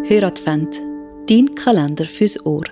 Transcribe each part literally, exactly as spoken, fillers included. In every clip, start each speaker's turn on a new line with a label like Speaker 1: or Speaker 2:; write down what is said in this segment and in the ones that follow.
Speaker 1: Höradvent, dein Kalender fürs Ohr.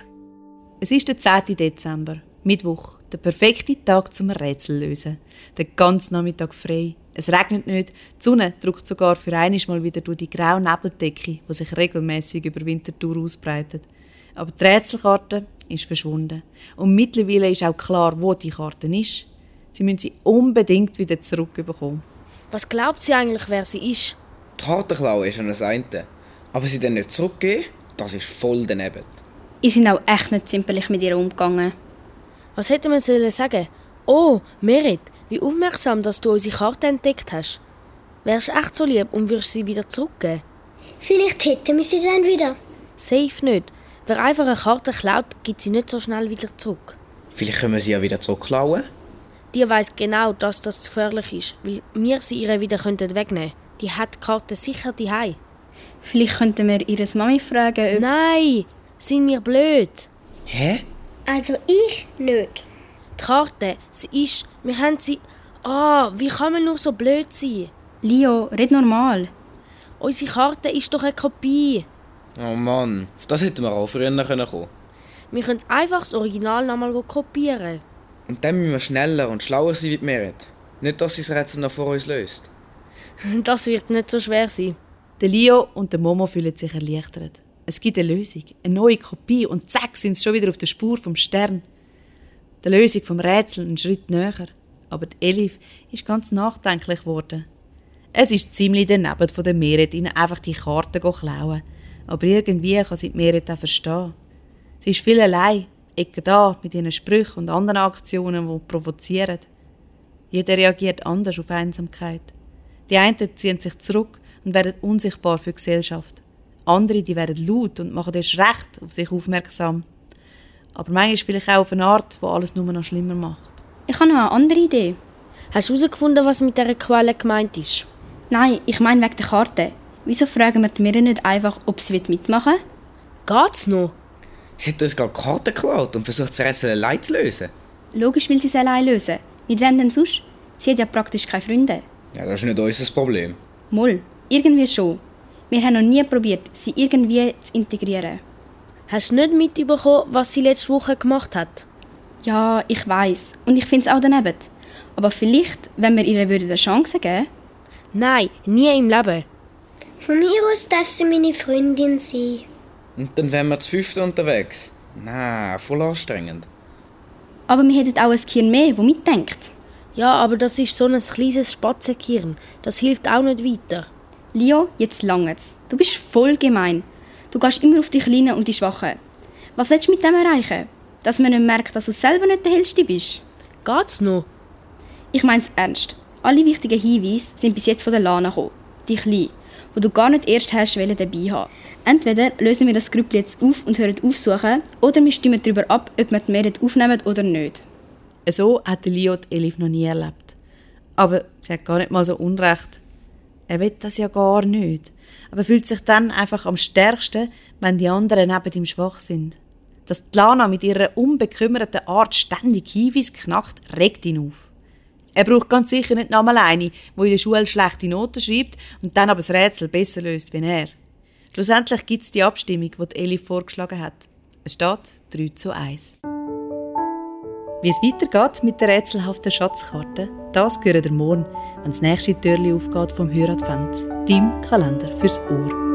Speaker 1: Es ist der zehnten Dezember, Mittwoch, der perfekte Tag zum Rätsel lösen. Der ganze Nachmittag frei. Es regnet nicht, die Sonne drückt sogar für einmal mal wieder durch die graue Nebeldecke, die sich regelmäßig über Winterthur ausbreitet. Aber die Rätselkarte ist verschwunden. Und mittlerweile ist auch klar, wo die Karte ist. Sie müssen sie unbedingt wieder zurückbekommen.
Speaker 2: Was glaubt sie eigentlich, wer sie ist?
Speaker 3: Die Kartenklaue ist an das eine. Aber sie dann nicht zurückgeben, das ist voll daneben.
Speaker 4: Ich sind auch echt nicht zimperlich mit ihr umgegangen.
Speaker 2: Was hätte man sollen sagen? Oh, Merit, wie aufmerksam, dass du unsere Karte entdeckt hast. Wärst du echt so lieb und würdest sie wieder zurückgeben?
Speaker 5: Vielleicht hätten wir sie dann wieder.
Speaker 2: Safe nicht. Wer einfach eine Karte klaut, gibt sie nicht so schnell wieder zurück.
Speaker 3: Vielleicht können wir sie ja wieder zurückklauen.
Speaker 2: Die weiss genau, dass das gefährlich ist, weil wir sie ihr wieder wegnehmen könnten. Die hat die Karte sicher daheim.
Speaker 4: Vielleicht könnten wir ihre Mami fragen, ob...
Speaker 2: Nein, sind wir blöd.
Speaker 3: Hä?
Speaker 5: Also ich nicht.
Speaker 2: Die Karte, sie ist... Wir haben sie... Ah, wie kann man nur so blöd sein?
Speaker 4: Leo, red normal.
Speaker 2: Unsere Karte ist doch eine Kopie.
Speaker 3: Oh Mann, auf das hätten wir auch früher kommen können.
Speaker 2: Wir können einfach das Original nochmal kopieren.
Speaker 3: Und dann müssen wir schneller und schlauer sein wie die Merit. Nicht, dass sie das Rätsel noch vor uns löst.
Speaker 2: Das wird nicht so schwer sein.
Speaker 1: Der Leo und der Momo fühlen sich erleichtert. Es gibt eine Lösung, eine neue Kopie und zack sind sie schon wieder auf der Spur vom Stern. Der Lösung vom Rätsel einen Schritt näher. Aber die Elif ist ganz nachdenklich geworden. Es ist ziemlich daneben von der Merit, ihnen einfach die Karte zu klauen. Aber irgendwie kann sie die Merit auch verstehen. Sie ist viel allein, ecke da mit ihren Sprüchen und anderen Aktionen, die provozieren. Jeder reagiert anders auf Einsamkeit. Die einen ziehen sich zurück und werden unsichtbar für die Gesellschaft. Andere die werden laut und machen erst recht auf sich aufmerksam. Aber manchmal vielleicht auch auf eine Art, die alles nur noch schlimmer macht.
Speaker 4: Ich habe noch eine andere Idee.
Speaker 2: Hast du herausgefunden, was mit dieser Quelle gemeint ist?
Speaker 4: Nein, ich meine wegen der Karte. Wieso fragen wir die Mira nicht einfach, ob sie mitmachen will?
Speaker 2: Geht's noch?
Speaker 3: Sie hat uns gerade die Karte geklaut und versucht, das Rätsel allein zu lösen.
Speaker 4: Logisch will sie es allein lösen. Mit wem denn sonst? Sie hat ja praktisch keine Freunde.
Speaker 3: Ja, das ist nicht unser Problem.
Speaker 4: Moll, irgendwie schon. Wir haben noch nie probiert, sie irgendwie zu integrieren.
Speaker 2: Hast du nicht mitbekommen, was sie letzte Woche gemacht hat?
Speaker 4: Ja, ich weiss. Und ich finde es auch daneben. Aber vielleicht, wenn wir ihr eine Chance geben würden?
Speaker 2: Nein, nie im Leben.
Speaker 5: Von mir aus darf sie meine Freundin sein.
Speaker 3: Und dann wären wir zu fünften unterwegs. Nein, voll anstrengend.
Speaker 4: Aber wir hätten auch ein Kind mehr, das mitdenkt.
Speaker 2: Ja, aber das ist so ein kleines Spatzenkirn. Das hilft auch nicht weiter.
Speaker 4: Leo, jetzt langt's. Du bist voll gemein. Du gehst immer auf die Kleinen und die Schwachen. Was willst du mit dem erreichen? Dass man nicht merkt, dass du selber nicht der Hellste bist?
Speaker 2: Geht's noch?
Speaker 4: Ich mein's ernst. Alle wichtigen Hinweise sind bis jetzt von der Lana gekommen. Die Kleine, wo du gar nicht erst hast dabei haben. Entweder lösen wir das Grüppli jetzt auf und hören aufsuchen, oder wir stimmen darüber ab, ob wir die Merit aufnehmen oder nicht.
Speaker 1: So hat Leo die Elif noch nie erlebt. Aber sie hat gar nicht mal so Unrecht. Er will das ja gar nicht. Aber fühlt sich dann einfach am stärksten, wenn die anderen neben ihm schwach sind. Dass die Lana mit ihrer unbekümmerten Art ständig Hinweise knackt, regt ihn auf. Er braucht ganz sicher nicht nochmal eine, die in der Schule schlechte Noten schreibt und dann aber das Rätsel besser löst wie er. Schlussendlich gibt es die Abstimmung, die Elif vorgeschlagen hat. Es steht drei zu eins. Wie es weitergeht mit der rätselhaften Schatzkarte, das hören wir morgen, wenn das nächste Türchen aufgeht vom Höradvent, deinem Kalender fürs Ohr.